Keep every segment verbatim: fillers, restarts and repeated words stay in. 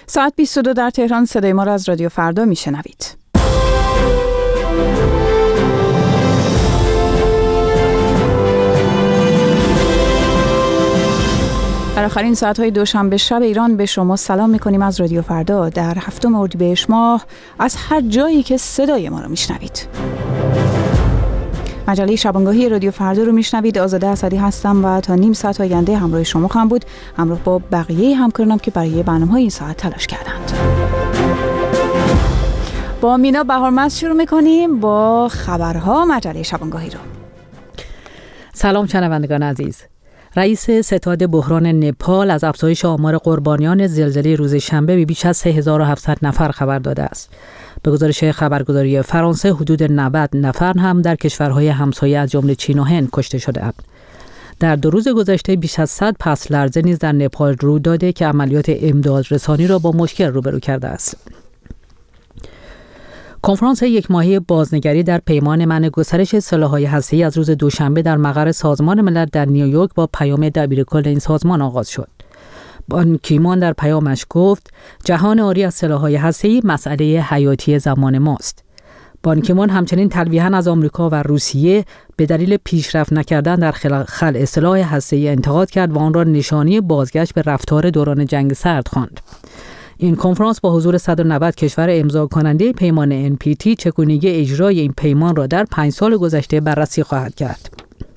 ساعت بیست و دو در تهران. صدای ما را از رادیو فردا میشنوید. در آخرین ساعت‌های دوشنبه شب ایران به شما سلام می‌کنیم از رادیو فردا در هفتم اردیبهشت ماه از هر جایی که صدای ما رو میشنوید. مجله شبانگاهی رادیو فردا رو میشنوید. آزاده اسدی هستم و تا نیم ساعت آینده همراه شما خواهم بود، همراه با بقیه همکارانم که برای برنامه‌های این ساعت تلاش کردند. با مینا بهارمند شروع می‌کنیم با خبرها مجله شبانگاهی رو. سلام شنوندگان عزیز. رئیس ستاد بحران نپال از افزایش آمار قربانیان زلزله روز شنبه به بیش از سه هزار و هفتصد نفر خبر داده است. به گزارش خبرگزاری فرانسه حدود نود نفر هم در کشورهای همسایه از جمله چین و هند کشته شده‌اند. در دو روز گذشته بیش از صد پس لرزه نیز در نپال روی داده که عملیات امدادرسانی را با مشکل روبرو کرده است. کنفرانس یک ماهه بازنگری در پیمان منع گسترش سلاح‌های هسته‌ای از روز دوشنبه در مقر سازمان ملل در نیویورک با پیام دبیرکل این سازمان آغاز شد. بان کیمون در پیامش گفت جهان عاری از سلاح‌های هسته‌ای مسئله حیاتی زمان ماست. بان کیمون همچنین تلویحاً از آمریکا و روسیه به دلیل پیشرفت نکردن در خلع سلاح هسته‌ای انتقاد کرد و آن را نشانی بازگشت به رفتار دوران جنگ سرد خواند. این کنفرانس با حضور صد و نود کشور امضا کننده پیمان ان پی تی چگونگی اجرای این پیمان را در پنج سال گذشته بررسی خواهد کرد.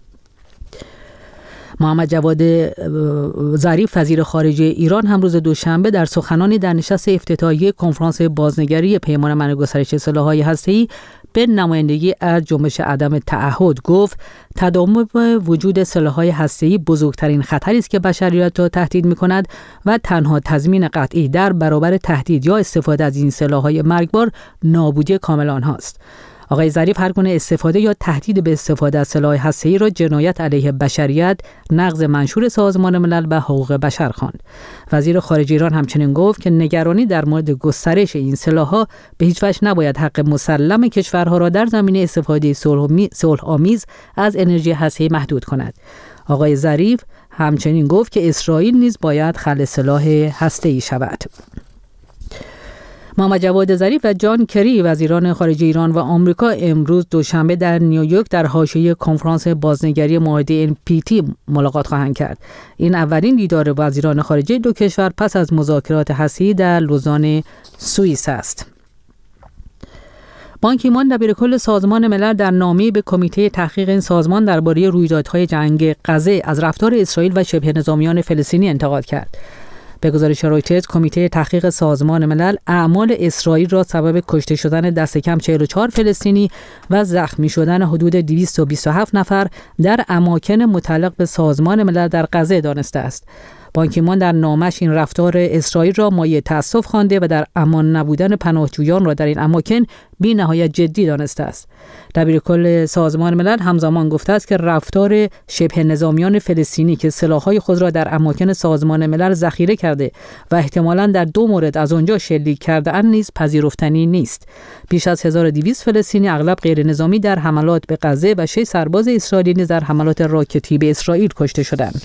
محمد جواد ظریف وزیر خارجه ایران هم روز دوشنبه در سخنانی در نشست افتتاحیه کنفرانس بازنگری پیمان منع گسترش سلاح‌های هسته‌ای به نمایندگی از جنبش عدم تعهد گفت تداوم وجود سلاح‌های هسته‌ای بزرگترین خطری است که بشریت را تهدید می‌کند و تنها تضمین قطعی در برابر تهدید یا استفاده از این سلاح‌های مرگبار نابودی کامل آنهاست. آقای ظریف هر گونه استفاده یا تهدید به استفاده از سلاح هسته‌ای را جنایت علیه بشریت، نقض منشور سازمان ملل و حقوق بشر خواند. وزیر خارجه ایران همچنین گفت که نگرانی در مورد گسترش این سلاح‌ها به هیچ وجه نباید حق مسلم کشورها را در زمینه استفاده صلح‌آمیز از انرژی هسته‌ای محدود کند. آقای ظریف همچنین گفت که اسرائیل نیز باید خلع سلاح هسته‌ای شود. محمد جواد ظریف و جان کری وزیران خارجه ایران و آمریکا امروز دوشنبه در نیویورک در حاشیه کنفرانس بازنگری معاهده ان پی تی ملاقات خواهند کرد. این اولین دیدار وزیران خارجه دو کشور پس از مذاکرات هسته‌ای در لوزان سوئیس است. بان کیمون دبیرکل سازمان ملل در نامه‌ای به کمیته تحقیق این سازمان درباره رویدادهای جنگ غزه از رفتار اسرائیل و شبه نظامیان فلسطینی انتقاد کرد. به گزارش رویترز کمیته تحقیق سازمان ملل اعمال اسرائیل را سبب کشته شدن دست کم چهل و چهار فلسطینی و زخمی شدن حدود دویست و بیست و هفت نفر در اماکن متعلق به سازمان ملل در غزه دانسته است. بان کیمون در نامش این رفتار اسرائیل را مایه تأسف خوانده و در امان نبودن پناهجویان را در این اماکن بی نهایت جدی دانسته است. دبیرکل سازمان ملل همزمان گفته است که رفتار شبه نظامیان فلسطینی که سلاح‌های خود را در اماکن سازمان ملل ذخیره کرده و احتمالاً در دو مورد از آنجا شلیک کرده اند نیز پذیرفتنی نیست. بیش از هزار و دویست فلسطینی اغلب غیر نظامی در حملات به غزه و شش سرباز اسرائیلی نیز در حملات راکتی به اسرائیل کشته شدند.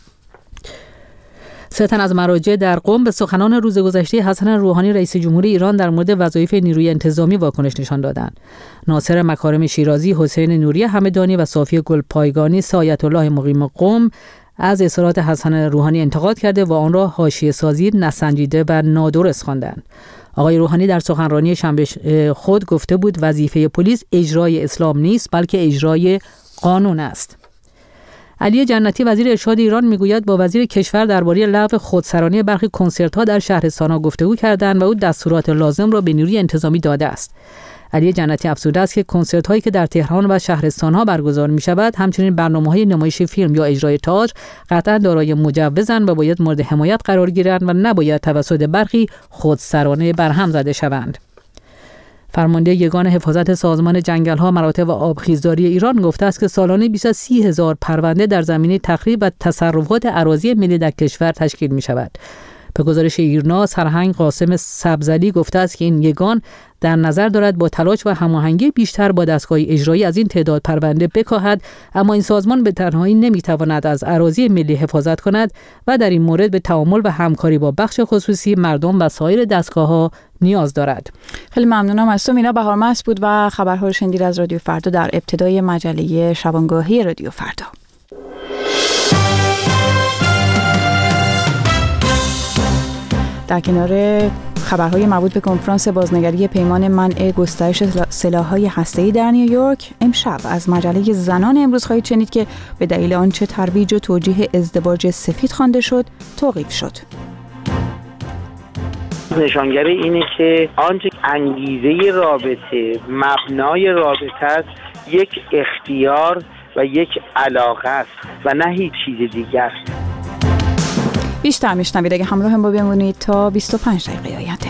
سه تن از مراجع در قم به سخنان روز گذشته حسن روحانی رئیس جمهوری ایران در مورد وظایف نیروی انتظامی واکنش نشان دادند. ناصر مکارم شیرازی، حسین نوری همدانی و صافی گلپایگانی آیت الله مقیم قم از اظهارات حسن روحانی انتقاد کرده و آن را حاشیه‌سازی، نسنجیده و نادرست خواندند. آقای روحانی در سخنرانی شنبه خود گفته بود وظیفه پلیس اجرای اسلام نیست بلکه اجرای قانون است. علی جنتی وزیر ارشاد ایران میگوید با وزیر کشور درباره لغو خودسرانی برخی کنسرت‌ها در شهرستان‌ها گفتگو کردند و او دستورات لازم را به نیروی انتظامی داده است. علی جنتی افزوده است که کنسرت‌هایی که در تهران و شهرستان‌ها برگزار می‌شود همچنین برنامه‌های نمایش فیلم یا اجرای تئاتر قطعاً دارای مجوزند و باید مورد حمایت قرار گیرند و نباید توسط برخی خودسرانه برهم زده شوند. فرمانده یگان حفاظت سازمان جنگل‌ها، مراتع و آبخیزداری ایران گفته است که سالانه بیش از سی هزار پرونده در زمینه تخریب و تصرفات اراضی ملی در کشور تشکیل می‌شود. به گزارش ایرنا، سرهنگ قاسم سبزعلی گفته است که این یگان در نظر دارد با تلاش و هماهنگی بیشتر با دستگاه اجرایی از این تعداد پرونده بکاهد، اما این سازمان به تنهایی نمیتواند از اراضی ملی حفاظت کند و در این مورد به تعامل و همکاری با بخش خصوصی، مردم و سایر دستگاه‌ها نیاز دارد. خیلی ممنونم از تو مینا. بهارمست بود و خبرها رو شنیدید از رادیو فردا در ابتدای مجله شبانگاهی رادیو فردا. در کنار خبرهای مربوط به کنفرانس بازنگری پیمان منع گسترش سلاح‌های هسته‌ای در نیویورک، امشب از مجله زنان امروز خواهید شنید که به دلیل آنچه ترویج و توجیه ازدواج سفید خوانده شد، توقیف شد. نشانگر اینه که آنچه انگیزه رابطه، مبنای رابطه است، یک اختیار و یک علاقه است و نه هیچ چیز دیگر. بیشتر میشنوید اگه همراه هم با بمونید تا بیست و پنج دقیقه آینده.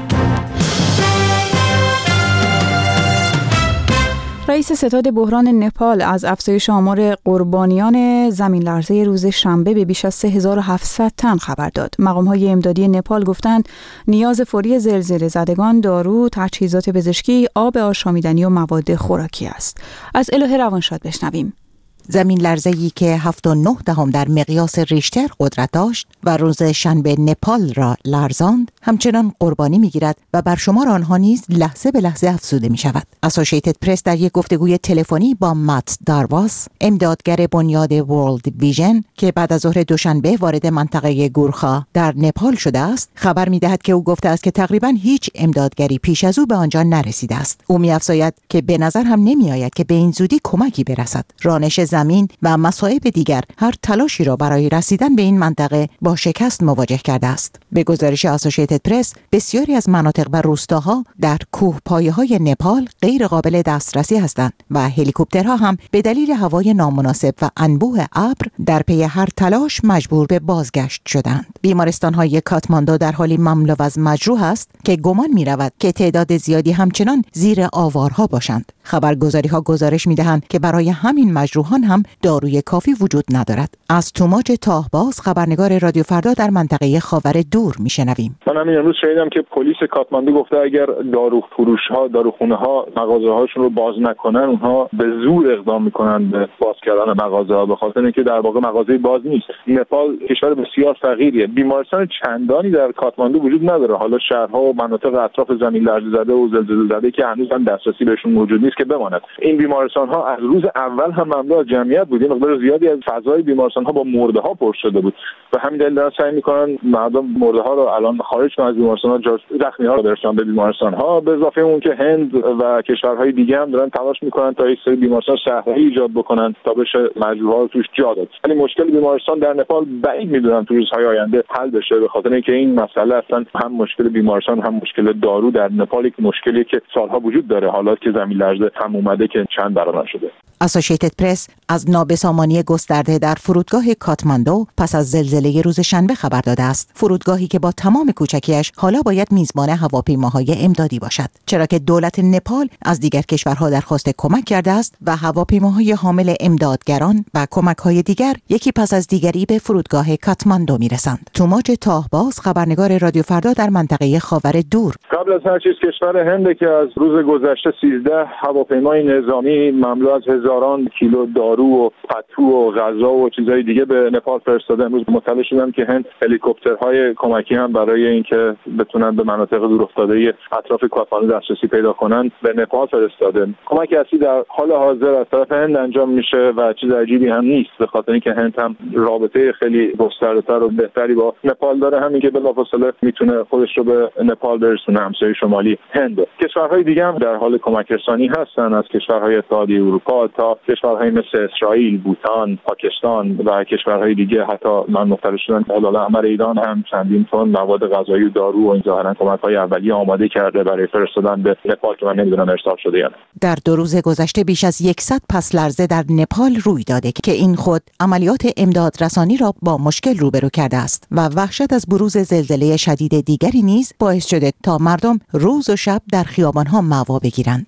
رئیس ستاد بحران نپال از افزایش آمار قربانیان زمین لرزه روز شنبه به بیش از سه هزار و هفتصد تن خبر داد. مقام‌های امدادی نپال گفتند نیاز فوری زلزله زدگان دارو، تجهیزات پزشکی، آب آشامیدنی و مواد خوراکی است. از الهه روانشاد بشنویم. زمین لرزه‌ای که هفت و نه دهم در مقیاس ریشتر قدرت داشت و روز شنبه نپال را لرزاند، همچنان قربانی می‌گیرد و بر شمار آنها نیز لحظه به لحظه افزوده می‌شود. اسوسییتد پرس در یک گفتگوی تلفنی با مات دارواس، امدادگر بنیاد ورلد ویژن که بعد از ظهر دوشنبه وارد منطقه گورخا در نپال شده است، خبر می‌دهد که او گفته است که تقریباً هیچ امدادگری پیش از او به آنجا نرسیده است. او می‌افزاید که به نظر هم نمی‌آید که به این زودی کمکی برسد. رانش زمین و مصائب دیگر هر تلاشی را برای رسیدن به این منطقه با شکست مواجه کرده است. به گزارش اسوسییتد پرس، بسیاری از مناطق و روستاها در کوهپایه‌های نپال غیر قابل دسترسی هستند و هلیکوپترها هم به دلیل هوای نامناسب و انبوه ابر در پی هر تلاش مجبور به بازگشت شدند. بیمارستان‌های کاتماندو در حالی مملو از مجروح است که گمان می‌رود که تعداد زیادی همچنان زیر آوارها باشند. خبرگزاری‌ها گزارش می‌دهند که برای همین مجروحان هم داروی کافی وجود ندارد. از توماج تاهباز، خبرنگار رادیو فردا در منطقه خاور دور میشنویم. من همین امروز شنیدم که پلیس کاتماندو گفته اگر دارو فروش‌ها، داروخونه‌ها مغازه‌هاشون رو باز نکنن، اونها به زور اقدام میکنن به باز کردن مغازه‌ها، به خاطر اینکه در واقع مغازه باز نیست. نپال کشور بسیار فقیریه. بیمارستان چندانی در کاتماندو وجود نداره. حالا شهرها و مناطق اطراف زمین لرزه زده و زلزله زده که هنوز هم دسترسی بهشون موجود نیست که بماند. این بیمارستان‌ها از روز اول هم مملو از جمعیت بود. مقدار زیادی از فضای بیمارستان‌ها با مرده‌ها پر شده بود و همین دلیل دارن سعی می‌کنن مردم مرده‌ها رو الان خارج کنن از بیمارستان‌ها، زخمی‌ها رو برسونن به بیمارستان‌ها. به اضافه اون که هند و کشورهای دیگه هم دارن تلاش می‌کنن تا یک سری بیمارستان شهری ایجاد بکنن تا بشه مجروح‌ها رو توش جا داد. ولی مشکل بیمارستان در نپال بعید می‌دونم تو روزهای آینده حل بشه، به خاطر اینکه این مسئله اصلا هم مشکل بیمارستان هم مشکل دارو در نپال یک مشکلی که سالها وجود داره، حالا که زمین لرزه هم اومده که چند برابر شده. اسوسییتد پرس از نابسامانی گسترده در فرودگاه کاتماندو پس از زلزله روز شنبه خبر داده است. فرودگاهی که با تمام کوچکیش حالا باید میزبان هواپیماهای امدادی باشد، چرا که دولت نپال از دیگر کشورها درخواست کمک کرده است و هواپیماهای حامل امدادگران و کمک‌های دیگر یکی پس از دیگری به فرودگاه کاتماندو میرسند. توماج تاهباز، خبرنگار رادیو فردا در منطقه خاور دور. قبل از هر چیز کشور هند که از روز گذشته سیزده هواپیمای نظامی مملو از هزاران کیلو دارو و پتو و غذا و چیزهای دیگه به نپال فرستاده. امروز مطلع شدم که هند هلیکوپترهای کمکی هم برای اینکه بتونن به مناطق دورافتاده اطراف کاتماندو دسترسی پیدا کنن به نپال فرستاده. کمک اصلی در حال حاضر از طرف هند انجام میشه و چیز عجیبی هم نیست، به خاطر اینکه هند هم رابطه خیلی گسترده‌تر و بهتری با نپال داره، همین که بلافاصله میتونه خودش رو به نپال برسونه، همسایه شمالی هند. کشورهای دیگه هم در حال کمک رسانی هستن، از کشورهای اتحادیه اروپا تا کشورهای مثل اسرائیل، بوتان، پاکستان و کشورهای دیگه. حتی من مطلع شدم که هلال احمر ایران هم چندین تن مواد غذایی و دارو و این ظاهرا کمک‌های اولیه آماده کرده برای فرستادن به نپال که من نمیدونم ارسال شده یا نه. در دو روز گذشته بیش از صد پس لرزه در نپال روی داده که این خود عملیات امداد رسانی را با مشکل روبرو کرده است و وحشت از بروز زلزله شدید دیگری نیز باعث شده تا مردم روز و شب در خیابان‌ها مأوا بگیرند.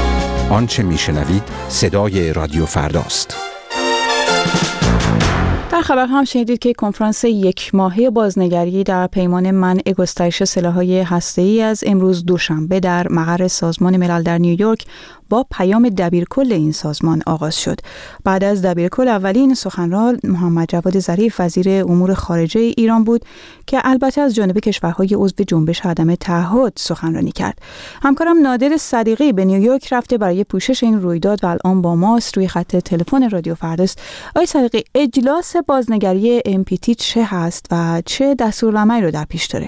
آنچه میشنوید صدای رادیو فرداست. در در خبر هم شنیدید که کنفرانس یک ماهه بازنگری در پیمان منع گسترش سلاح‌های هسته‌ای از امروز دوشنبه در مقر سازمان ملل در نیویورک با پیام دبیرکل این سازمان آغاز شد. بعد از دبیرکل اولین سخنران محمد جواد ظریف وزیر امور خارجه ایران بود که البته از جانب کشورهای عضو جنبش عدم تعهد سخنرانی کرد. همکارم نادر صدیقی به نیویورک رفته برای پوشش این رویداد و الان با ماست روی خط تلفن رادیو فرداست. آقای صدیقی، اجلاس بازنگری ام پی تی چه هست و چه دستورالعملی رو در پیش داره؟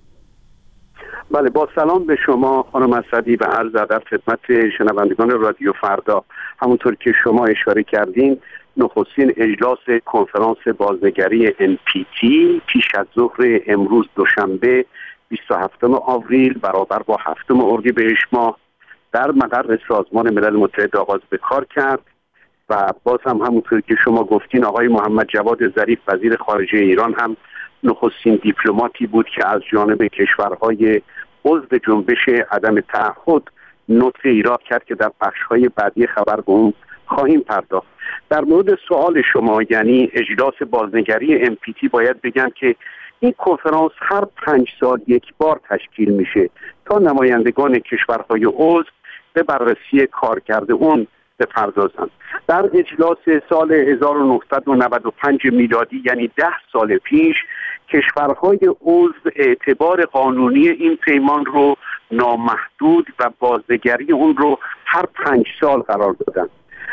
بله، با سلام به شما خانم اسدی و عرض ادب خدمت شنوندگان رادیو فردا. همونطور که شما اشاره کردین، نخستین اجلاس کنفرانس بازنگری ام پی تی پیش از ظهر امروز دوشنبه بیست و هفتم آوریل برابر با هفتم اردیبهشت ماه در مقر سازمان ملل متحد آغاز به کار کرد و باز هم همونطور که شما گفتین آقای محمد جواد ظریف وزیر خارجه ایران هم نخستین دیپلماتی بود که از جانب کشورهای عضو جنبش عدم تعهد نطق ایراد کرد که در بخش‌های بعدی خبر به اون خواهیم پرداخت. در مورد سوال شما، یعنی اجلاس بازنگری ام پی تی، باید بگم که این کنفرانس هر پنج سال یک بار تشکیل میشه تا نمایندگان کشورهای عضو به بررسی کارکرد اون بپردازند. در اجلاس سال هزار و نهصد و نود و پنج میلادی، یعنی ده سال پیش، کشورهای عضو اعتبار قانونی این پیمان رو نامحدود و بازنگری اون رو هر پنج سال قرار دادند.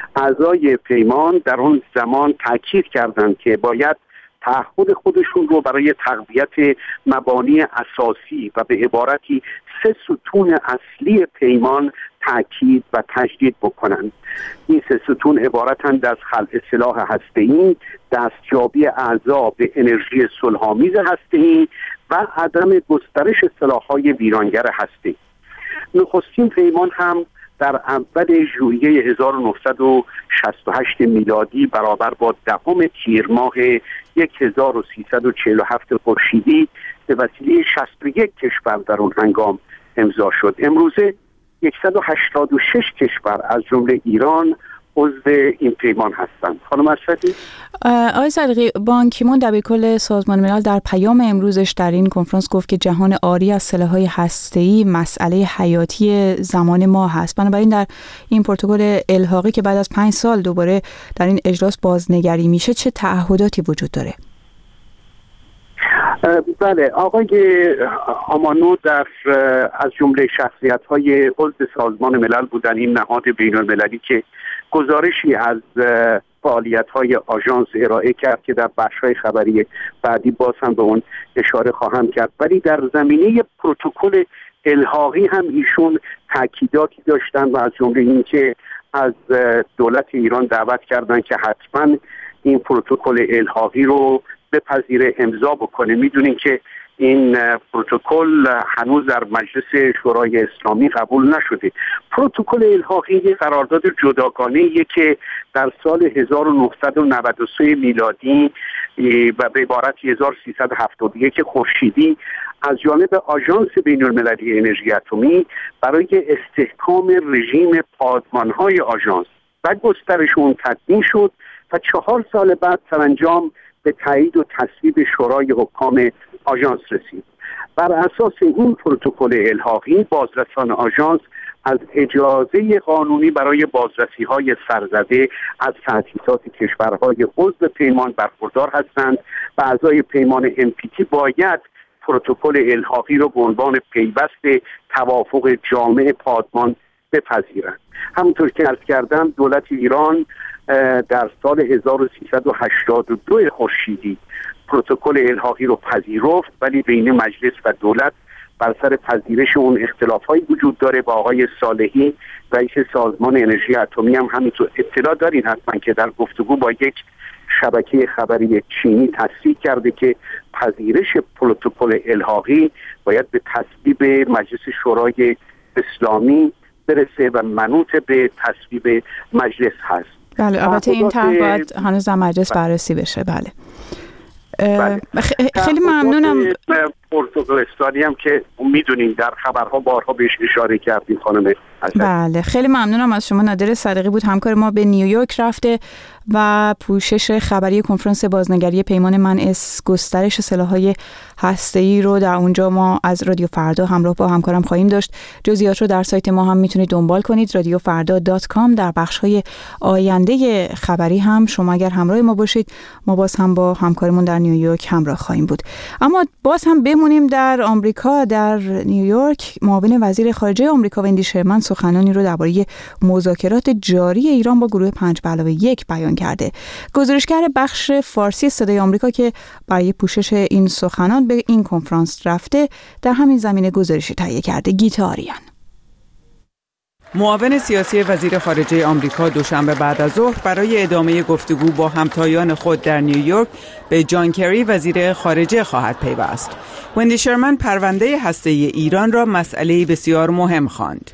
اعضای پیمان در اون زمان تاکید کردند که باید تعهد خودشون رو برای تقویت مبانی اساسی و به عبارتی سه ستون اصلی پیمان تاکید و تجدید بکنند. این سه ستون عبارتند از خلع سلاح هسته‌ای، دستیابی اعضا به انرژی صلح‌آمیز هسته‌ای و عدم گسترش سلاح‌های ویرانگر هسته‌ای. نخستین پیمان هم در اول ژوئیه هزار و نهصد و شصت و هشت میلادی برابر با دهم تیر ماه هزار و سیصد و چهل و هفت خورشیدی به وسیله شصت و یک کشور در اون هنگام امضا شد. امروزه صد و هشتاد و شش کشور از جمله ایران عضو این پیمان هستند. خانم اسدی؟ آقای صدیقی، بان کی مون دبیرکل سازمان ملل در پیام امروزش در این کنفرانس گفت که جهان عاری از سلاح‌های هسته‌ای مسئله حیاتی زمان ما هست. بنابراین در این پروتکل الحاقی که بعد از پنج سال دوباره در این اجلاس بازنگری میشه، چه تعهداتی وجود داره؟ بله، آقای آمانو در از جمله شخصیت‌های عضو سازمان ملل بودن، این نهاد بین‌المللی که گزارشی از فعالیت‌های آژانس ارائه کرد که در بخش‌های خبری بعدی باز هم به اون اشاره خواهم کرد. ولی در زمینه پروتکل الحاقی هم ایشون تاکیداتی داشتن و از جمله این که از دولت ایران دعوت کردن که حتما این پروتکل الحاقی رو بپذیره، امضا بکنه. میدونین که این پروتکل هنوز در مجلس شورای اسلامی قبول نشده. پروتکل الحاقی یک قرارداد جداگانه‌ایه که در سال هزار و نهصد و نود و سه میلادی و به عبارت هزار و سیصد و هفتاد و یک خورشیدی از جانب آژانس بین‌المللی انرژی اتمی برای استحکام رژیم پادمان‌های آژانس و گسترش اون تدوین شد و چهار سال بعد سرانجام به تایید و تصویب شورای حکام آژانس رسید. بر اساس این پروتکل الحاقی بازرسان آژانس از اجازه قانونی برای بازرسی‌های سرزده از تأسیسات کشورهای عضو پیمان برخوردار هستند و اعضای پیمان ام پی تی باید پروتکل الحاقی را به عنوان پیوست توافق جامع پادمان بپذیرند. همونطور که عرض کردم، دولت ایران در سال هزار و سیصد و هشتاد و دو خورشیدی پروتکل الحاقی رو پذیرفت، ولی بین مجلس و دولت بر سر پذیرش اون اختلاف‌هایی وجود داره. با آقای صالحی رئیس سازمان انرژی اتمی هم همینطور اطلاع دارین حتما که در گفتگو با یک شبکه خبری چینی تصریح کرده که پذیرش پروتکل الحاقی باید به تصویب مجلس شورای اسلامی برسه و منوط به تصویب مجلس هست. بله، البته این طرح باید هنوز در مجلس بررسی بشه. بله. بله. خیلی ممنونم. پروتکل استانی هم که میدونین در خبرها بارها بهش اشاره کردیم خانم. بله، خیلی ممنونم از شما. نادر صدیقی بود، همکار ما، به نیویورک رفته و پوشش خبری کنفرانس بازنگری پیمان منع گسترش سلاح‌های هسته‌ای رو در اونجا ما از رادیو فردا همراه با همکارم خواهیم داشت. جزئیات رو در سایت ما هم میتونید دنبال کنید، رادیو فردا دات کام. در بخش‌های آینده خبری هم شما اگر همراه ما باشید، ما باز هم با همکارمون در نیویورک همراه خواهیم بود. اما باز هم بمونیم در آمریکا. در نیویورک معاون وزیر خارجه آمریکا وندی شرمن سخنانی رو درباره مذاکرات جاری ایران با گروه پنج به علاوه یک بیان کرده. گزارشگر بخش فارسی صدای آمریکا که برای پوشش این سخنان به این کنفرانس رفته، در همین زمینه گزارشی تهیه کرده. گیتا آریان. معاون سیاسی وزیر خارجه آمریکا دوشنبه بعد از ظهر برای ادامه گفتگو با همتایان خود در نیویورک به جان کری وزیر خارجه خواهد پیوست. وندی شرمن پرونده هسته‌ای ایران را مسئله بسیار مهم خواند.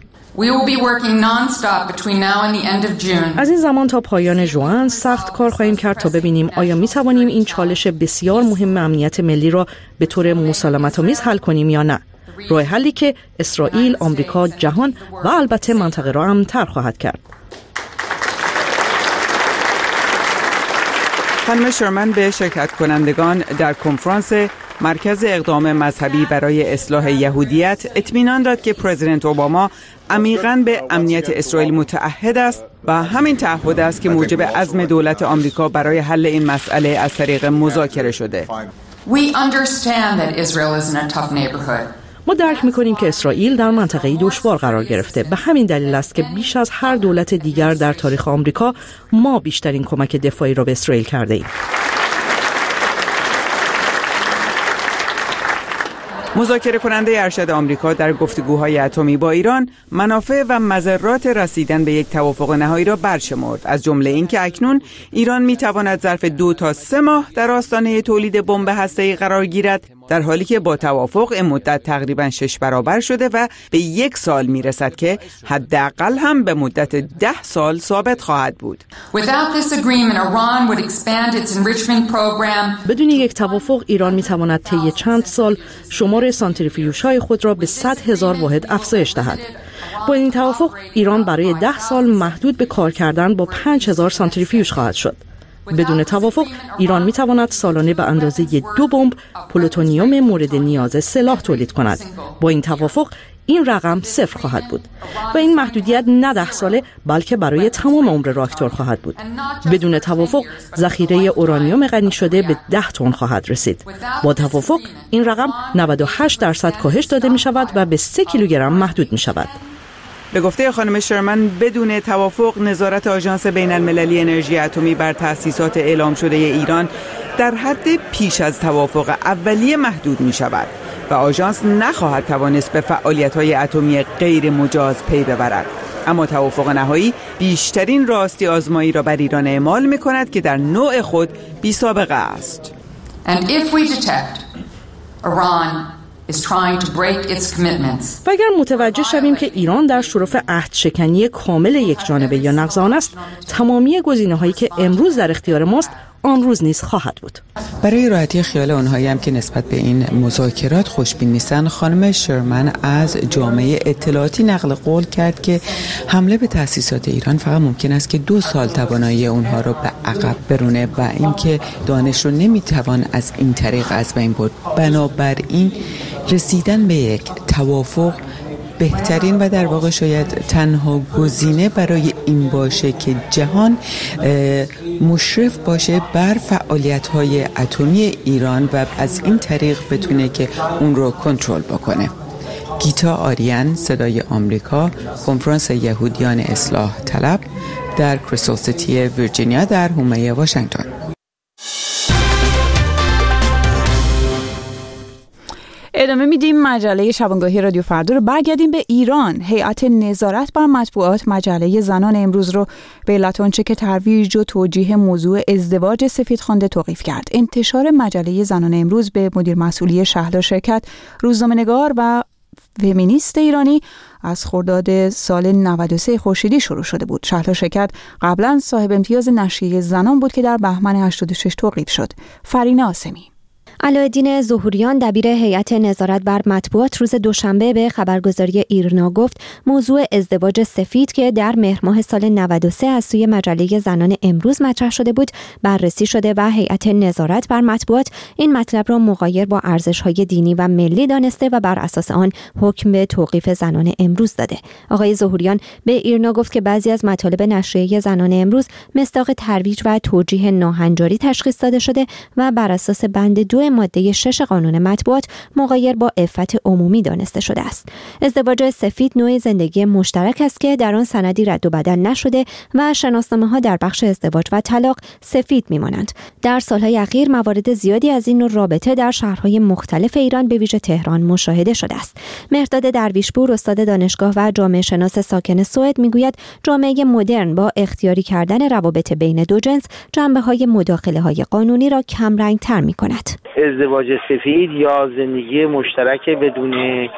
از این زمان تا پایان ژوئن سخت کار خواهیم کرد تا ببینیم آیا می توانیم این چالش بسیار مهم امنیت ملی را به طور مسالمت‌آمیز حل کنیم یا نه. راه حلی که اسرائیل، آمریکا، جهان و البته منطقه را امن‌تر خواهد کرد. خانم شرمن به شرکت کنندگان در کنفرانس مرکز اقدام مذهبی برای اصلاح یهودیت اطمینان داد که پرزیدنت اوباما عمیقاً به امنیت اسرائیل متعهد است و همین تعهد است که موجب عزم دولت آمریکا برای حل این مسئله از طریق مذاکره شده. ما درک می‌کنیم که اسرائیل در منطقه‌ای دشوار قرار گرفته. به همین دلیل است که بیش از هر دولت دیگر در تاریخ آمریکا ما بیشترین کمک دفاعی را به اسرائیل کرده ایم. مذاکره کننده ارشد آمریکا در گفتگوهای اتمی با ایران منافع و مضرات رسیدن به یک توافق نهایی را برشمرد، از جمله اینکه اکنون ایران می‌تواند ظرف دو تا سه ماه در آستانه تولید بمب هسته‌ای قرار گیرد، در حالی که با توافق این مدت تقریباً شش برابر شده و به یک سال میرسد که حداقل هم به مدت ده سال ثابت خواهد بود. بدون یک توافق ایران میتواند طی چند سال شمار سانتریفیوژهای خود را به صد هزار واحد افزایش دهد. با این توافق ایران برای ده سال محدود به کار کردن با پنج هزار سانتریفیوژ خواهد شد. بدون توافق ایران میتواند سالانه به اندازه دو بمب پلوتونیوم مورد نیاز سلاح تولید کند. با این توافق این رقم صفر خواهد بود و این محدودیت نه ده ساله بلکه برای تمام عمر راکتور خواهد بود. بدون توافق ذخیره اورانیوم غنی شده به ده تن خواهد رسید. با توافق این رقم نود و هشت درصد کاهش داده می شود و به سه کیلوگرم محدود می شود. به گفته خانم شرمن بدون توافق نظارت آژانس بین المللی انرژی اتمی بر تأسیسات اعلام شده ایران در حد پیش از توافق اولیه محدود می شود و آژانس نخواهد توانست به فعالیت‌های اتمی غیر مجاز پی ببرد. اما توافق نهایی بیشترین راستی آزمایی را بر ایران اعمال می کند که در نوع خود بی سابقه است. And if we detect Iran is trying to break its commitments. و اگر متوجه شویم که ایران در شرف عهد شکنی کامل یک جانبه یا نقض آن است، تمامی گزینه‌هایی که امروز در اختیار ماست آن روز نیز خواهد بود. برای راحتی خیال اونهایی هم که نسبت به این مذاکرات خوشبین نیستن، خانم شرمن از جامعه اطلاعاتی نقل قول کرد که حمله به تأسیسات ایران فقط ممکن است که دو سال توانایی اونها رو به عقب برونه و اینکه دانش رو نمیتوان از این طریق از بین برد. بنابراین رسیدن به یک توافق بهترین و در واقع شاید تنها گزینه برای این باشه که جهان مشرف باشه بر فعالیت‌های اتمی ایران و از این طریق بتونه که اون رو کنترل بکنه. گیتا آریان، صدای آمریکا، کنفرانس یهودیان اصلاح طلب در کریستال سیتی ویرجینیا در حومه واشنگتن. ادامه میدیم مجله شبانگاهی رادیو فردا رو. برگردیم به ایران. هیئت نظارت بر مطبوعات مجله زنان امروز رو به علت آنچه که ترویج و توجیه موضوع ازدواج سفید خوانده توقیف کرد. انتشار مجله زنان امروز به مدیر مسئولی شهلا شرکت، روزنامه‌نگار و فمینیست ایرانی از خرداد سال نود و سه خورشیدی شروع شده بود. شهلا شرکت قبلا صاحب امتیاز نشریه زنان بود که در بهمن هشتاد و شش توقیف شد. فرینا آسمی. علایالدین ظهوریان دبیر هیئت نظارت بر مطبوعات روز دوشنبه به خبرگزاری ایرنا گفت موضوع ازدواج سفید که در مهر ماه سال نود و سه از سوی مجله زنان امروز مطرح شده بود بررسی شده و هیئت نظارت بر مطبوعات این مطلب را مغایر با ارزش‌های دینی و ملی دانسته و بر اساس آن حکم به توقیف زنان امروز داده. آقای ظهوریان به ایرنا گفت که بعضی از مطالب نشریه زنان امروز مصداق ترویج و توجیه ناهنجاری تشخیص داده شده و بر اساس بند دو ماده شش قانون مطبوعات مغایر با عفت عمومی دانسته شده است. ازدواج سفید نوعی زندگی مشترک است که در آن سندی رد و بدل نشده و شناسنامه‌ها در بخش ازدواج و طلاق سفید می‌مانند. در سال‌های اخیر موارد زیادی از این نوع رابطه در شهرهای مختلف ایران به ویژه تهران مشاهده شده است. مهرداد درویشپور استاد دانشگاه و جامعه شناس ساکن سوئد میگوید جامعه مدرن با اختیاری کردن روابط بین دو جنس جنبه‌های مداخله‌های قانونی را کم رنگ‌تر می‌کند. ازدواج سفید یا زندگی مشترک بدون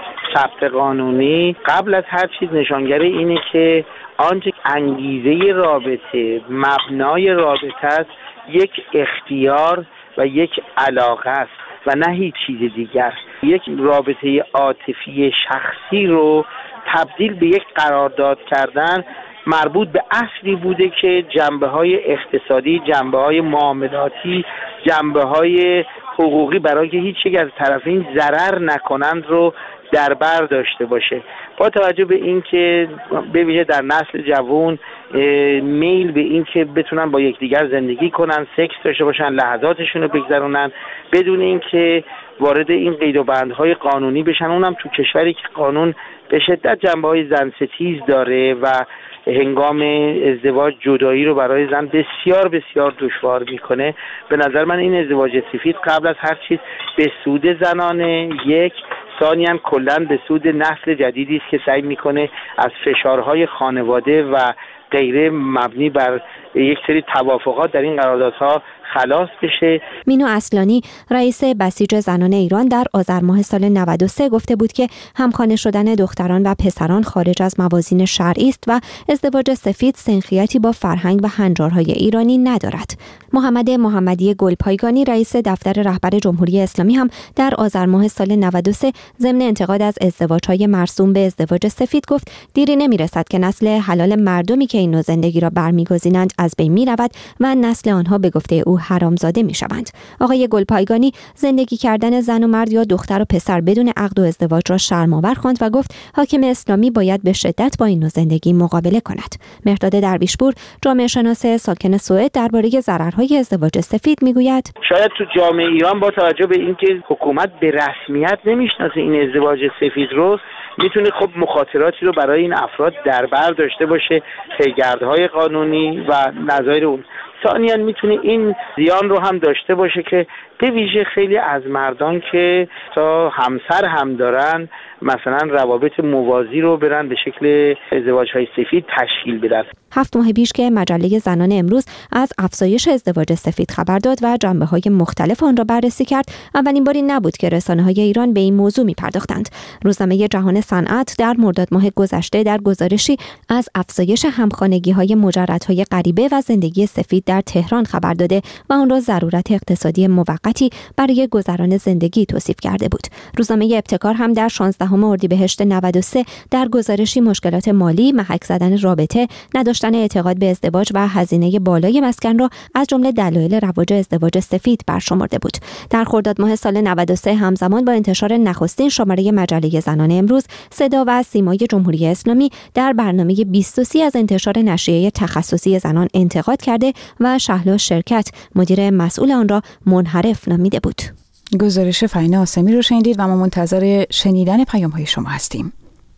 ثبت قانونی قبل از هر چیز نشانگر اینه که آنچه انگیزه رابطه، مبنای رابطه است، یک اختیار و یک علاقه است و نه هیچ چیز دیگر. یک رابطه عاطفی شخصی رو تبدیل به یک قرارداد کردن مربوط به اصلی بوده که جنبه‌های اقتصادی، جنبه‌های معاملاتی، جنبه‌های حقوقی برای که هیچ یک از طرفین ضرر نکنند رو در بر داشته باشه. با توجه به این که به ویژه در نسل جوان میل به این که بتونن با یکدیگر زندگی کنن، سکس داشته باشن، لحظاتشون رو بگذرونن بدون اینکه وارد این قید و بندهای قانونی بشن، اونم تو کشوری که قانون به شدت جنبه‌های زن ستیز داره و هنگام ازدواج جدایی رو برای زن بسیار بسیار دشوار میکنه. به نظر من این ازدواج سفید قبل از هر چیز به سود زنانه، یک ثانیاً کلاً به سود نسل جدیدی است که سعی میکنه از فشارهای خانواده و غیره مبنی بر یک سری توافقات در این قراردادها خلاص بشه. مینو اصلانی رئیس بسیج زنان ایران در آذر ماه سال نود و سه گفته بود که همخانه شدن دختران و پسران خارج از موازین شرعی است و ازدواج سفید سنخیتی با فرهنگ و هنجارهای ایرانی ندارد. محمد محمدی گلپایگانی رئیس دفتر رهبر جمهوری اسلامی هم در آذر ماه سال نود و سه ضمن انتقاد از ازدواج‌های مرسوم به ازدواج سفید گفت دیری نمی‌رسد که نسل حلال مردمی که این نوع زندگی را برمی‌گزینند از بین می‌رود و نسل آنها به گفته او حرامزاده می‌شوند. آقای گلپایگانی زندگی کردن زن و مرد یا دختر و پسر بدون عقد و ازدواج را شرم‌آور خواند و گفت حاکم اسلامی باید به شدت با این نوع زندگی مقابله کند. مهرداد درویشپور جامعه شناس ساکن سوئد درباره ضررهای ازدواج سفید میگوید شاید تو جامعه ایران با توجه به اینکه حکومت به رسمیت نمیشناسه این ازدواج سفید رو، میتونه خب مخاطراتی رو برای این افراد در بر داشته باشه، پیگردهای قانونی و نظایر اون. ثانیاً میتونه این زیان رو هم داشته باشه که به ویژه خیلی از مردان که تا همسر هم دارن مثلا روابط موازی رو برن به شکل ازدواج‌های سفید تشکیل بدن. هفت ماه پیش که مجله زنان امروز از افزایش ازدواج سفید خبر داد و جنبه‌های مختلف آن را بررسی کرد، اولین باری نبود که رسانه‌های ایران به این موضوع می‌پرداختند. روزنامه جهان صنعت در مرداد ماه گذشته در گزارشی از افزایش همخانگی‌های مجردهای غریبه و زندگی سفید در تهران خبر داده و آن را ضرورت اقتصادی موقتی برای گذران زندگی توصیف کرده بود. روزنامه ابتکار هم در شانزدهم اردیبهشت نود و سه در گزارشی مشکلات مالی، محک زدن رابطه، نداشتن اعتقاد به ازدواج و هزینه بالای مسکن را از جمله دلایل رواج ازدواج سفید برشمرده بود. در خرداد ماه سال نود و سه همزمان با انتشار نخستین شماره مجله زنان امروز، صدا و سیمای جمهوری اسلامی در برنامه بیست و سی از انتشار نشریه تخصصی زنان انتقاد کرده و شهلا شرکت مدیر مسئول آن را منحرف نامیده بود. گزارش فهیمه آسمی رو شنیدید و ما منتظر شنیدن پیام‌های شما هستیم.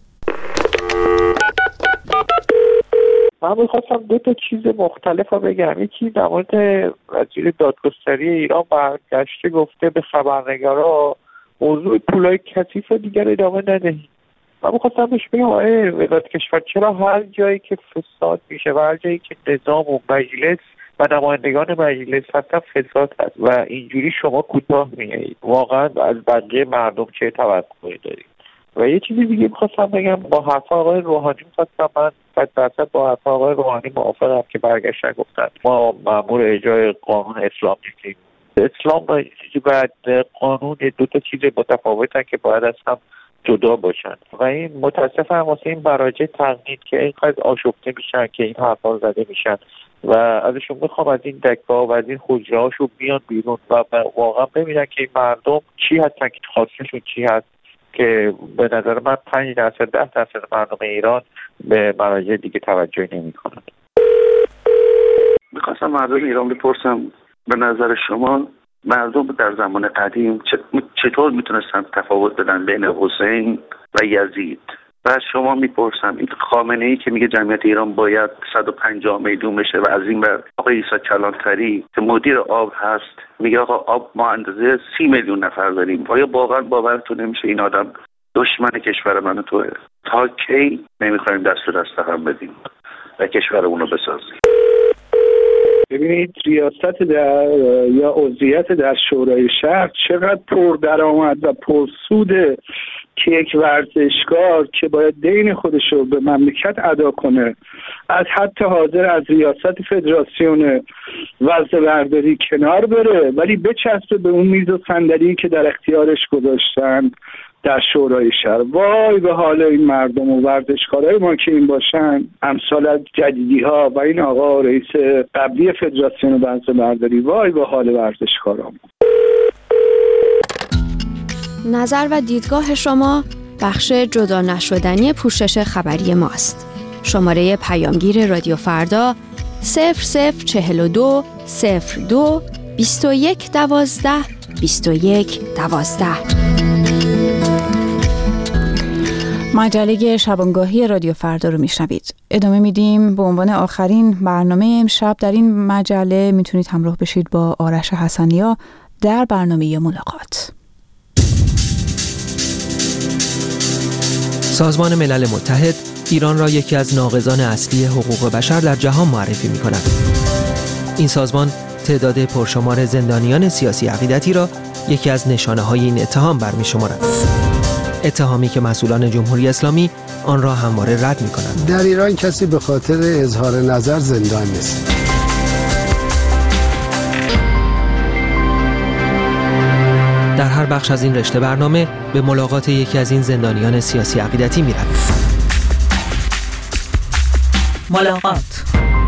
من می‌خواستم دو تا چیز مختلف رو بگم. یکی در مورد وزیر دادگستری ایران برگشته گفته به خبرنگارا موضوع پولای کثیف دیگر ادامه ندهید. من می‌خواستم بهش بگم آره وزارت کشور چرا هر جایی که فساد میشه و هر جایی که نظام و مجلس و نمایندگان مجلس هستن فساد هست و اینجوری شما کوتاه میایید، واقعا از بقیه مردم چه توقعی دارید؟ و یه چیزی دیگه میخواستم بگم، با حرف آقای روحانی میخواستم من صد درصد با حرف آقای روحانی موافقم که برگشتن گفتن ما مأمور اجرای قانون اسلامی هستیم اسلام و بعد قانون دو تا چیز متفاوتن که باید از هم جدا باشن و این متاسفم واسه این مراجع تقلید که اینقدر آشفته میشن که این حرفا زده میشن و ازشون میخوام از این دکا و از این حجره هاشون بیان بیرون و واقعا ببینن که این مردم چی هستن که خواستشون چی هست که به نظر من پنج درصد ده درصد مردم ایران به مراجع دیگه توجه نمیکنن. میخواستم مردم ایران بپرسم به نظر شما مردم در زمان قدیم چطور میتونستن تفاوت بدن بین حسین و یزید؟ و از شما میپرسم این خامنه ای که میگه جمعیت ایران باید صد و پنجاه میلیون بشه و از این بر آقای عیسی کلانتری که مدیر آب هست میگه آقا آب ما اندازه سی میلیون نفر داریم. آیا واقعا باورتون نمیشه این آدم دشمن کشور من و توه؟ تا کی نمیخوایم دست و دست هم بدیم و کشورمون رو بسازیم؟ ببینید ریاست در یا عضویت در شورای شهر چقدر پردرآمد و پرسوده که یک ورزشکار که باید دین خودش رو به مملکت ادا کنه از حتی حاضر از ریاست فدراسیون وزنه برداری کنار بره ولی بچسبه به اون میز و صندلی که در اختیارش گذاشتن در شورای شهر. وای به حال این مردم و ورزشکارای ما که این باشن، امثال جدیدی ها و این آقا رئیس قبلی فدراسیون وزنه برداری، وای به حال ورزشکاران. نظر و دیدگاه شما بخش جدا نشدنی پوشش خبری ماست. شماره پیامگیر رادیو فردا صفر صفر چهل و دو صفر دو بیست و یک دوازده بیست و یک دوازده. مجله شبانگاهی رادیو فردا رو میشنوید. ادامه میدیم. به عنوان آخرین برنامه امشب در این مجله میتونید همراه بشید با آرش حسنیا در برنامه ملاقات. سازمان ملل متحد ایران را یکی از ناقضان اصلی حقوق بشر در جهان معرفی می کند. این سازمان تعداد پرشمار زندانیان سیاسی عقیدتی را یکی از نشانه‌های این اتهام برمی شمارد. اتهامی که مسئولان جمهوری اسلامی آن را همواره رد می کنند. در ایران کسی به خاطر اظهار نظر زندان نیست. در هر بخش از این رشته برنامه به ملاقات یکی از این زندانیان سیاسی عقیدتی می رویم. ملاقات.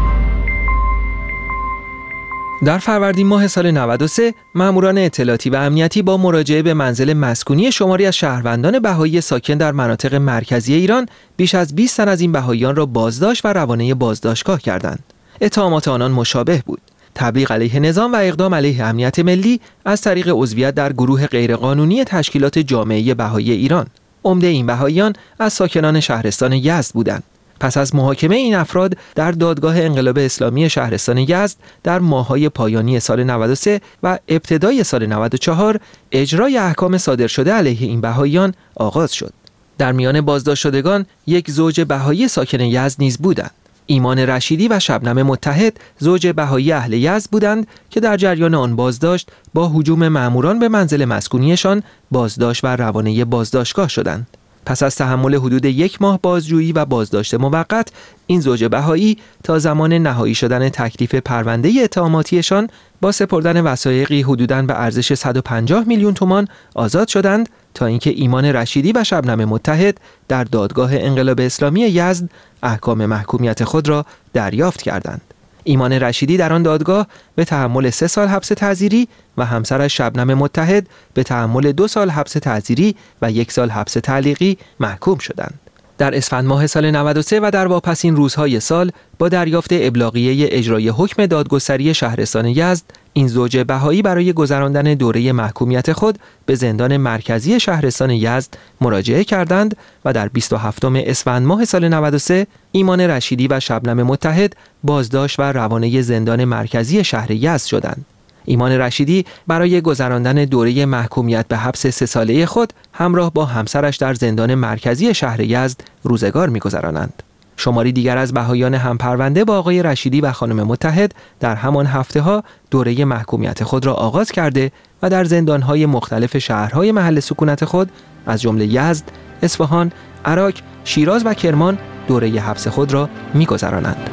در فروردین ماه سال نود و سه ماموران اطلاعاتی و امنیتی با مراجعه به منزل مسکونی شماری از شهروندان بهایی ساکن در مناطق مرکزی ایران بیش از بیست تن از این بهاییان را بازداشت و روانه بازداشتگاه کردند. اتهامات آنان مشابه بود: تبلیغ علیه نظام و اقدام علیه امنیت ملی از طریق عضویت در گروه غیرقانونی تشکیلات جامعه بهایی ایران. عمده این بهاییان از ساکنان شهرستان یزد بودند. پس از محاکمه این افراد در دادگاه انقلاب اسلامی شهرستان یزد در ماه‌های پایانی سال نود و سه و ابتدای سال نود و چهار اجرای احکام صادر شده علیه این بهاییان آغاز شد. در میان بازداشت شدگان یک زوج بهایی ساکن یزد نیز بودند. ایمان رشیدی و شبنم متحد زوج بهایی اهل یزد بودند که در جریان آن بازداشت با هجوم ماموران به منزل مسکونیشان بازداشت و روانه بازداشتگاه شدند. پس از تحمل حدود یک ماه بازجویی و بازداشت موقت، این زوج بهایی تا زمان نهایی شدن تکلیف پرونده اتهاماتیشان با سپردن وثایقی حدوداً به ارزش صد و پنجاه میلیون تومان آزاد شدند تا اینکه ایمان رشیدی و شبنم متحد در دادگاه انقلاب اسلامی یزد احکام محکومیت خود را دریافت کردند. ایمان رشیدی در آن دادگاه به تحمل سه سال حبس تعزیری و همسرش شبنم متحد به تحمل دو سال حبس تعزیری و یک سال حبس تعلیقی محکوم شدند. در اسفند ماه سال نود و سه و در واپسین روزهای سال با دریافت ابلاغیه اجرای حکم دادگستری شهرستان یزد، این زوج بهایی برای گذراندن دوره محکومیت خود به زندان مرکزی شهرستان یزد مراجعه کردند و در بیست و هفتم اسفند ماه سال نود و سه ایمان رشیدی و شبنم متحد بازداشت و روانه زندان مرکزی شهر یزد شدند. ایمان رشیدی برای گذراندن دوره محکومیت به حبس سه ساله خود همراه با همسرش در زندان مرکزی شهر یزد روزگار می‌گذرانند. شماری دیگر از بهاییان همپرونده با آقای رشیدی و خانم متحد در همان هفته‌ها دوره محکومیت خود را آغاز کرده و در زندان‌های مختلف شهرهای محل سکونت خود از جمله یزد، اصفهان، عراق، شیراز و کرمان دوره حبس خود را می‌گذرانند.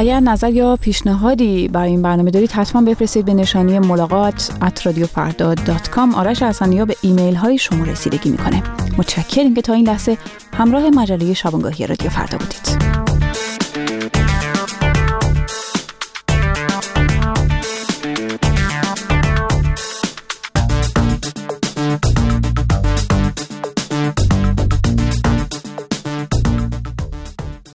اگر نظر یا پیشنهادی برای این برنامه دارید حتما بفرستید به نشانی ملاقات ات رادیو فردا دات کام. آرش حسنی‌ها به ایمیل های شما رسیدگی میکنه. متشکریم که تا این لحظه همراه مجله شبانگاهی رادیو فردا بودید.